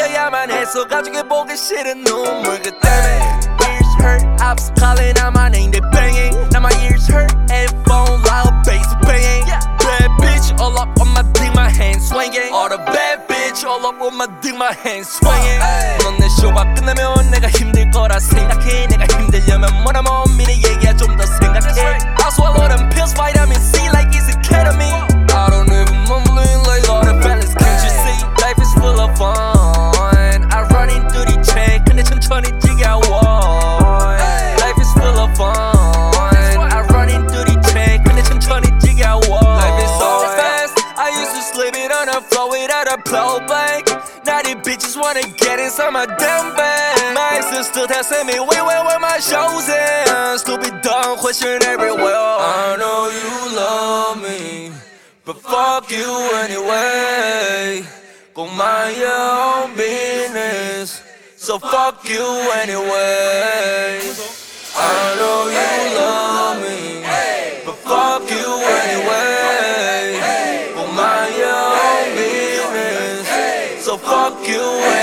흘려야만 해서 가족이 보기 싫은 눈물 그 때문에 Ears hurt, I was calling out my name, they banging. Now my ears hurt, headphone loud, bass banging. Bad bitch all up on my dick, my hands swinging. All the bad bitch all up on my dick, my hands swinging. 넌 내 쇼가 끝나면 내가 힘들 거라 생각해. 내가 힘들려면 뭐라면 미리 얘기야 좀 더 생각해. I swallow them pills, vitamin C like it's a ketamine. I don't even mumbling like all the fellas, can't you see? Life is full of fun. I run into the check, 근데 천천히 지겨워. Life is full of fun. I run into the check, 근데 천천히 지겨워. Life is so fast. I used to slip it on the floor without a blowback. Now these bitches wanna get inside my damn bag. My exes still testing me, wait, where my shows in? Stupid dumb question everywhere. I know you love me, but fuck you anyway. Go mind your own business, so fuck you anyway. I know you love me, but fuck you anyway. Go mind your own business, so fuck you anyway.